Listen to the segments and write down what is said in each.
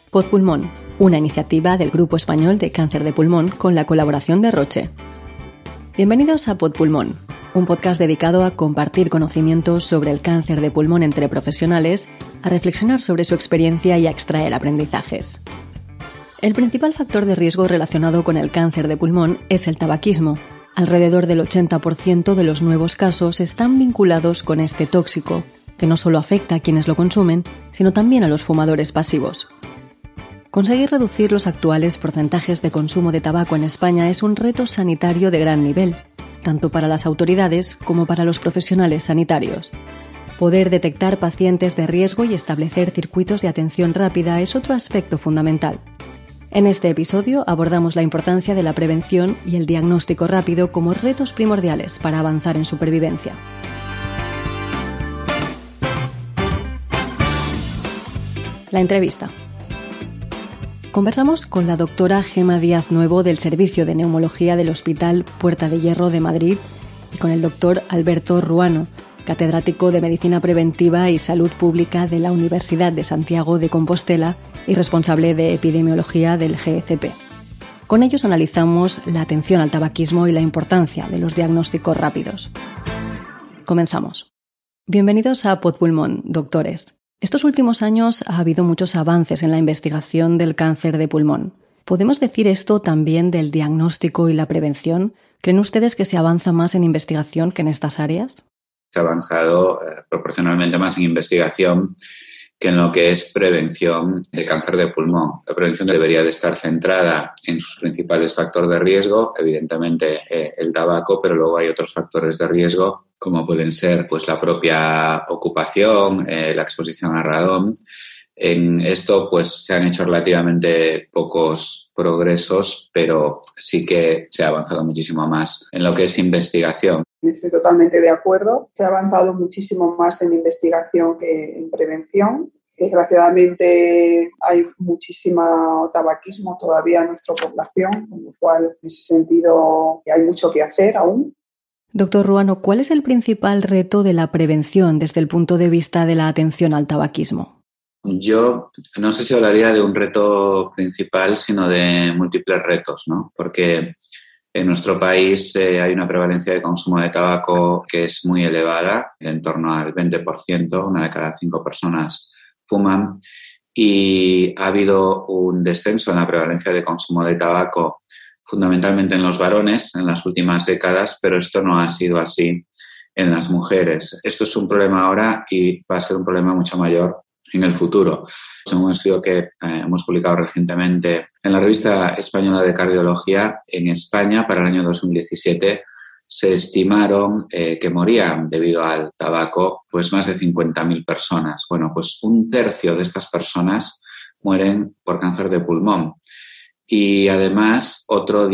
Podpulmón, una iniciativa del Grupo Español de Cáncer de Pulmón con la colaboración de Roche. Bienvenidos a Podpulmón, un podcast dedicado a compartir conocimientos sobre el cáncer de pulmón entre profesionales, a reflexionar sobre su experiencia y a extraer aprendizajes. El principal factor de riesgo relacionado con el cáncer de pulmón es el tabaquismo. Alrededor del 80% de los nuevos casos están vinculados con este tóxico, que no solo afecta a quienes lo consumen, sino también a los fumadores pasivos. Conseguir reducir los actuales porcentajes de consumo de tabaco en España es un reto sanitario de gran nivel, tanto para las autoridades como para los profesionales sanitarios. Poder detectar pacientes de riesgo y establecer circuitos de atención rápida es otro aspecto fundamental. En este episodio abordamos la importancia de la prevención y el diagnóstico rápido como retos primordiales para avanzar en supervivencia. La entrevista. Conversamos con la doctora Gema Díaz Nuevo del Servicio de Neumología del Hospital Puerta de Hierro de Madrid y con el doctor Alberto Ruano, catedrático de Medicina Preventiva y Salud Pública de la Universidad de Santiago de Compostela y responsable de Epidemiología del GECP. Con ellos analizamos la atención al tabaquismo y la importancia de los diagnósticos rápidos. Comenzamos. Bienvenidos a Podpulmón, doctores. Estos últimos años ha habido muchos avances en la investigación del cáncer de pulmón. ¿Podemos decir esto también del diagnóstico y la prevención? ¿Creen ustedes que se avanza más en investigación que en estas áreas? Se ha avanzado proporcionalmente más en investigación que en lo que es prevención de cáncer de pulmón. La prevención debería de estar centrada en sus principales factores de riesgo, evidentemente el tabaco, pero luego hay otros factores de riesgo como pueden ser pues, la propia ocupación, la exposición a radón. En esto pues, se han hecho relativamente pocos progresos, pero sí que se ha avanzado muchísimo más en lo que es investigación. Estoy totalmente de acuerdo. Se ha avanzado muchísimo más en investigación que en prevención. Desgraciadamente hay muchísimo tabaquismo todavía en nuestra población, con lo cual en ese sentido hay mucho que hacer aún. Doctor Ruano, ¿cuál es el principal reto de la prevención desde el punto de vista de la atención al tabaquismo? Yo no sé si hablaría de un reto principal, sino de múltiples retos, ¿no? Porque en nuestro país hay una prevalencia de consumo de tabaco que es muy elevada, en torno al 20%, una de cada 5 personas fuman, y ha habido un descenso en la prevalencia de consumo de tabaco fundamentalmente en los varones en las últimas décadas, pero esto no ha sido así en las mujeres. Esto es un problema ahora y va a ser un problema mucho mayor en el futuro. Según un estudio que hemos publicado recientemente en la Revista Española de Cardiología, en España para el año 2017 se estimaron que morían debido al tabaco pues más de 50.000 personas. Bueno, pues un tercio de estas personas mueren por cáncer de pulmón. Y además otro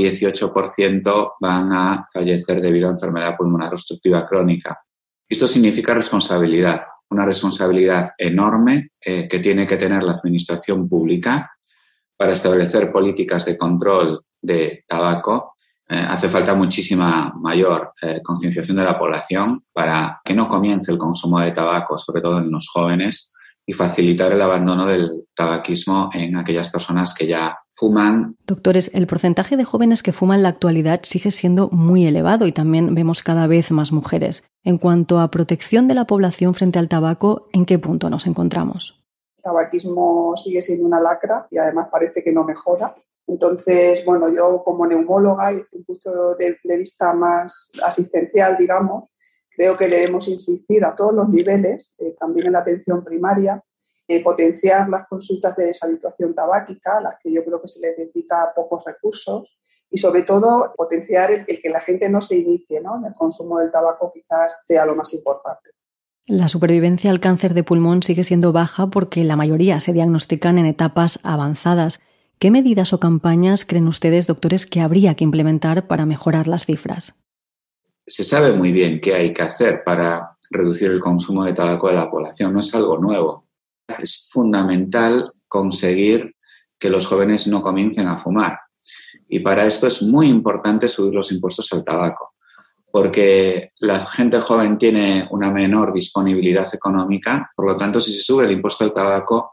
18% van a fallecer debido a enfermedad pulmonar obstructiva crónica. Esto significa responsabilidad, una responsabilidad enorme que tiene que tener la administración pública para establecer políticas de control de tabaco. Hace falta muchísima mayor concienciación de la población para que no comience el consumo de tabaco, sobre todo en los jóvenes, y facilitar el abandono del tabaquismo en aquellas personas que ya fuman. Doctores, el porcentaje de jóvenes que fuman en la actualidad sigue siendo muy elevado y también vemos cada vez más mujeres. En cuanto a protección de la población frente al tabaco, ¿en qué punto nos encontramos? El tabaquismo sigue siendo una lacra y además parece que no mejora. Entonces, bueno, yo como neumóloga y desde un punto de vista más asistencial, digamos, creo que debemos insistir a todos los niveles, también en la atención primaria, potenciar las consultas de deshabituación tabáquica, a las que yo creo que se les dedica pocos recursos, y sobre todo potenciar el que la gente no se inicie, ¿no? En el consumo del tabaco quizás sea lo más importante. La supervivencia al cáncer de pulmón sigue siendo baja porque la mayoría se diagnostican en etapas avanzadas. ¿Qué medidas o campañas creen ustedes, doctores, que habría que implementar para mejorar las cifras? Se sabe muy bien qué hay que hacer para reducir el consumo de tabaco de la población. No es algo nuevo. Es fundamental conseguir que los jóvenes no comiencen a fumar. Y para esto es muy importante subir los impuestos al tabaco, porque la gente joven tiene una menor disponibilidad económica. Por lo tanto, si se sube el impuesto al tabaco,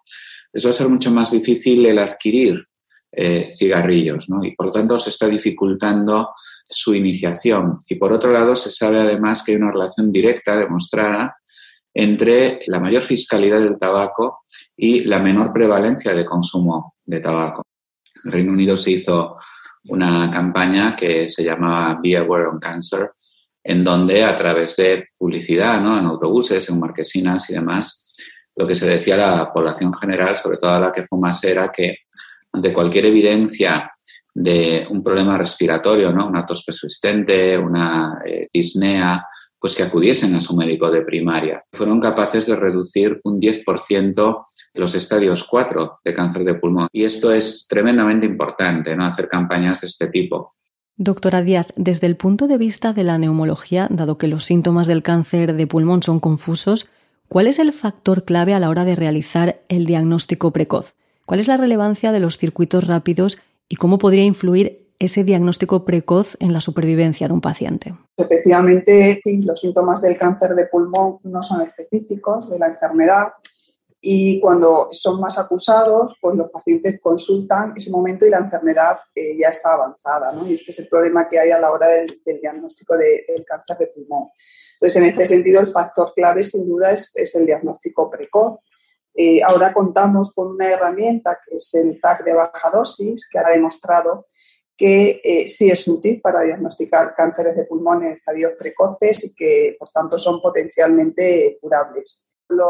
les va a ser mucho más difícil el adquirir cigarrillos, ¿no? Y por lo tanto se está dificultando su iniciación. Y por otro lado se sabe además que hay una relación directa demostrada entre la mayor fiscalidad del tabaco y la menor prevalencia de consumo de tabaco. En el Reino Unido se hizo una campaña que se llamaba Be Aware on Cancer, en donde a través de publicidad, ¿no?, en autobuses, en marquesinas y demás, lo que se decía a la población general, sobre todo a la que fumase, era que ante cualquier evidencia de un problema respiratorio, ¿no?, una tos persistente, una disnea, pues que acudiesen a su médico de primaria. Fueron capaces de reducir un 10% los estadios 4 de cáncer de pulmón. Y esto es tremendamente importante, ¿no?, hacer campañas de este tipo. Doctora Díaz, desde el punto de vista de la neumología, dado que los síntomas del cáncer de pulmón son confusos, ¿cuál es el factor clave a la hora de realizar el diagnóstico precoz? ¿Cuál es la relevancia de los circuitos rápidos y cómo podría influir ese diagnóstico precoz en la supervivencia de un paciente? Efectivamente, sí, los síntomas del cáncer de pulmón no son específicos de la enfermedad y cuando son más acusados, pues los pacientes consultan ese momento y la enfermedad ya está avanzada, ¿no? Y este es el problema que hay a la hora del diagnóstico del cáncer de pulmón. Entonces, en este sentido, el factor clave sin duda es el diagnóstico precoz. Ahora contamos con una herramienta que es el TAC de baja dosis, que ha demostrado que sí es útil para diagnosticar cánceres de pulmón en estadios precoces y que, por tanto, son potencialmente curables.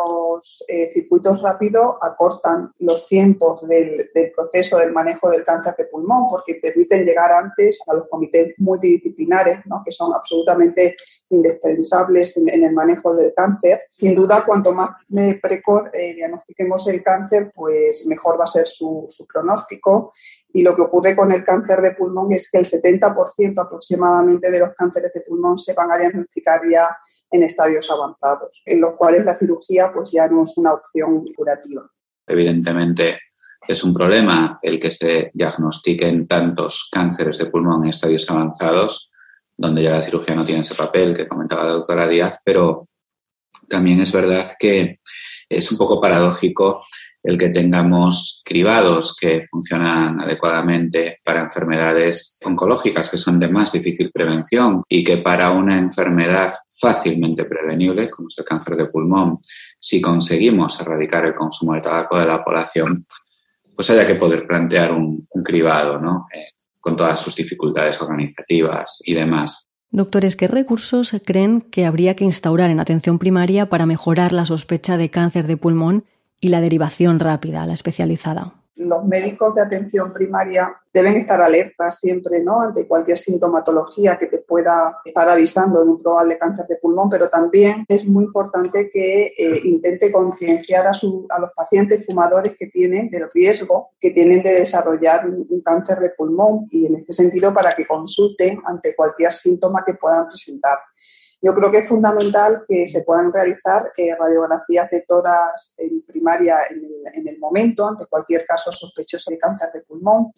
Los circuitos rápidos acortan los tiempos del proceso del manejo del cáncer de pulmón porque permiten llegar antes a los comités multidisciplinares, ¿no?, que son absolutamente indispensables en el manejo del cáncer. Sin duda, cuanto más precoz diagnostiquemos el cáncer, pues mejor va a ser su pronóstico. Y lo que ocurre con el cáncer de pulmón es que el 70% aproximadamente de los cánceres de pulmón se van a diagnosticar ya en estadios avanzados, en los cuales la cirugía pues ya no es una opción curativa. Evidentemente es un problema el que se diagnostiquen tantos cánceres de pulmón en estadios avanzados, donde ya la cirugía no tiene ese papel que comentaba la doctora Díaz, pero también es verdad que es un poco paradójico el que tengamos cribados que funcionan adecuadamente para enfermedades oncológicas que son de más difícil prevención y que para una enfermedad fácilmente prevenible, como es el cáncer de pulmón, si conseguimos erradicar el consumo de tabaco de la población, pues haya que poder plantear un cribado, ¿no?, con todas sus dificultades organizativas y demás. Doctores, ¿qué recursos creen que habría que instaurar en atención primaria para mejorar la sospecha de cáncer de pulmón y la derivación rápida a la especializada? Los médicos de atención primaria deben estar alertas siempre, ¿no?, ante cualquier sintomatología que te pueda estar avisando de un probable cáncer de pulmón, pero también es muy importante que intente concienciar a los pacientes fumadores que tienen del riesgo que tienen de desarrollar un cáncer de pulmón y en este sentido para que consulten ante cualquier síntoma que puedan presentar. Yo creo que es fundamental que se puedan realizar radiografías de tórax en primaria en el momento, ante cualquier caso sospechoso de cáncer de pulmón.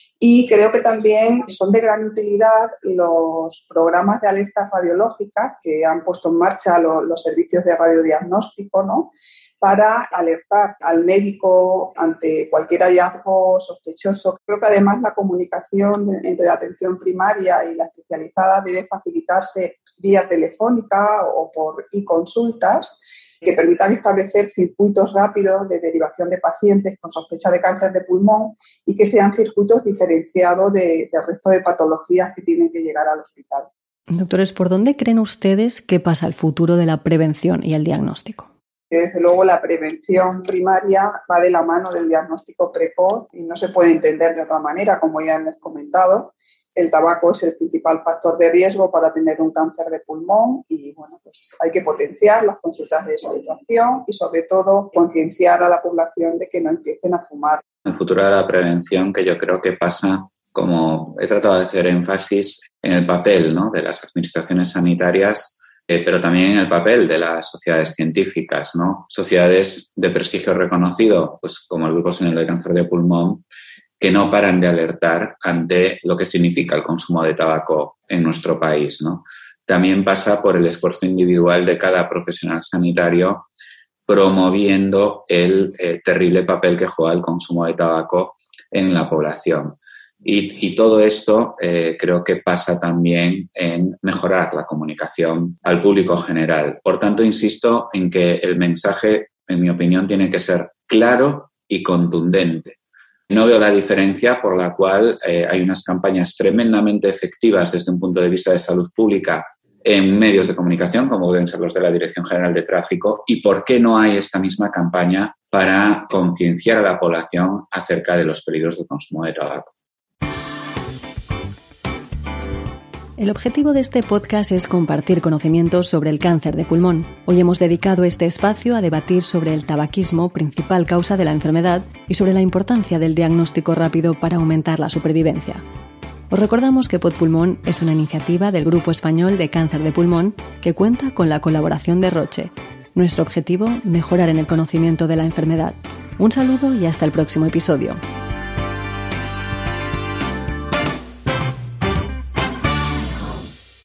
Y creo que también son de gran utilidad los programas de alertas radiológicas que han puesto en marcha los servicios de radiodiagnóstico, ¿no?, para alertar al médico ante cualquier hallazgo sospechoso. Creo que además la comunicación entre la atención primaria y la especializada debe facilitarse vía telefónica o por e-consultas que permitan establecer circuitos rápidos de derivación de pacientes con sospecha de cáncer de pulmón y que sean circuitos diferenciados del resto de patologías que tienen que llegar al hospital. Doctores, ¿por dónde creen ustedes que pasa el futuro de la prevención y el diagnóstico? Desde luego la prevención primaria va de la mano del diagnóstico precoz y no se puede entender de otra manera, como ya hemos comentado. El tabaco es el principal factor de riesgo para tener un cáncer de pulmón y bueno, pues hay que potenciar las consultas de deshabituación y sobre todo concienciar a la población de que no empiecen a fumar. El futuro de la prevención, que yo creo que pasa, como he tratado de hacer énfasis, en el papel, ¿no?, de las administraciones sanitarias, pero también en el papel de las sociedades científicas, ¿no? Sociedades de prestigio reconocido, pues como el Grupo Español de Cáncer de Pulmón, que no paran de alertar ante lo que significa el consumo de tabaco en nuestro país, ¿no? También pasa por el esfuerzo individual de cada profesional sanitario promoviendo el terrible papel que juega el consumo de tabaco en la población. Y todo esto creo que pasa también en mejorar la comunicación al público general. Por tanto, insisto en que el mensaje, en mi opinión, tiene que ser claro y contundente. No veo la diferencia por la cual hay unas campañas tremendamente efectivas desde un punto de vista de salud pública en medios de comunicación, como deben ser los de la Dirección General de Tráfico, y por qué no hay esta misma campaña para concienciar a la población acerca de los peligros del consumo de tabaco. El objetivo de este podcast es compartir conocimientos sobre el cáncer de pulmón. Hoy hemos dedicado este espacio a debatir sobre el tabaquismo, principal causa de la enfermedad, y sobre la importancia del diagnóstico rápido para aumentar la supervivencia. Os recordamos que Podpulmón es una iniciativa del Grupo Español de Cáncer de Pulmón que cuenta con la colaboración de Roche. Nuestro objetivo, mejorar en el conocimiento de la enfermedad. Un saludo y hasta el próximo episodio.